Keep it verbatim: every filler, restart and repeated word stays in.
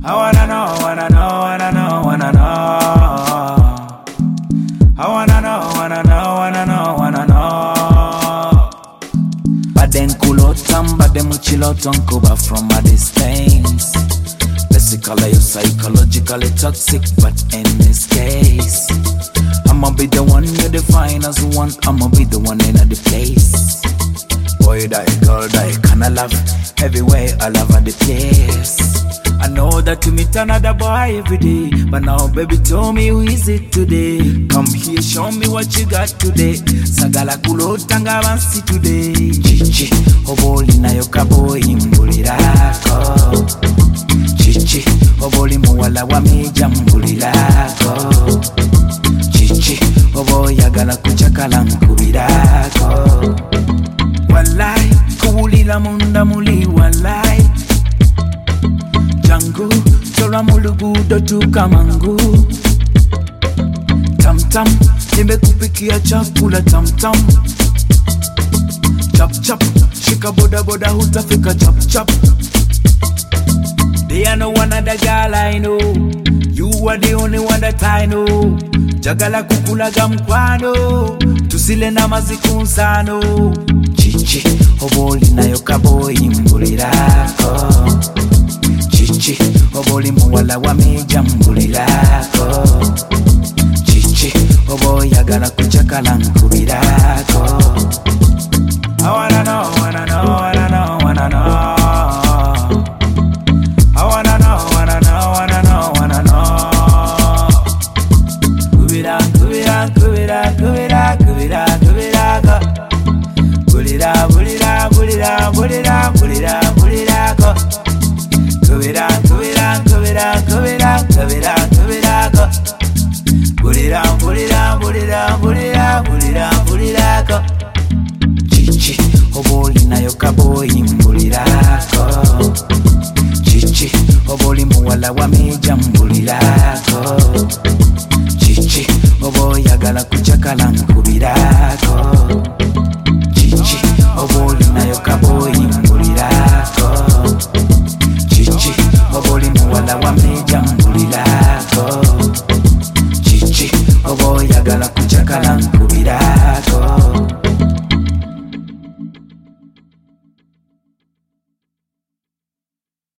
I wanna know, wanna know, wanna know, wanna know. I wanna know, wanna know, wanna know, wanna know. Baden kulotam, baden muchiloton kuba from a distance. Basically, you're psychologically toxic, but in this case, I'ma be the one you define as one. I'ma be the one in the place. Boy, that girl, that kinda love. Everywhere I love at the place. I know that you meet another boy every day, but now baby tell me who is it today? Come here, show me what you got today. Sagala kulo tanga bansi today. Chichi, oboli na yokabo imbulirako. Chichi, oboli muwala wa meja mbulirako. Chichi, obo yagala kuchakala nkubirako. Walai, kuwulila munda muli walai. Jangu, tola mulugudo tukamangu. Tam tam, nimekupikia chakula tam tam. Chap chap, shika boda boda hutafika chap chap. They are no one other girl I know. You are the only one that I know. Jagala kukula gamkwano, tusile na mazikunsano. Chichi, oboli na yokabo imbulirako. Chichi, oboli muwala wa meja mbulirako. Chichi, obo yagala kuchakala nkubirako. I wanna know, wanna know, wanna know, wanna know. I wanna know, wanna know, wanna know, wanna know. Kubira, kubira, kubira, kubira, kubira, kubira, go. Bulira, bulira, bulira, bulira, bulira, bulira, go. Kubira, kubira, kubira, kubira, kubira, kubira, go. Bulira, bulira, bulira, bulira, bulira, bulira, go. Chichi, oboli na yokabo imbulirako. Chichi, oboli muwala wa meja mbulirako. Chichi, obo yagala kuchakala nkubirako.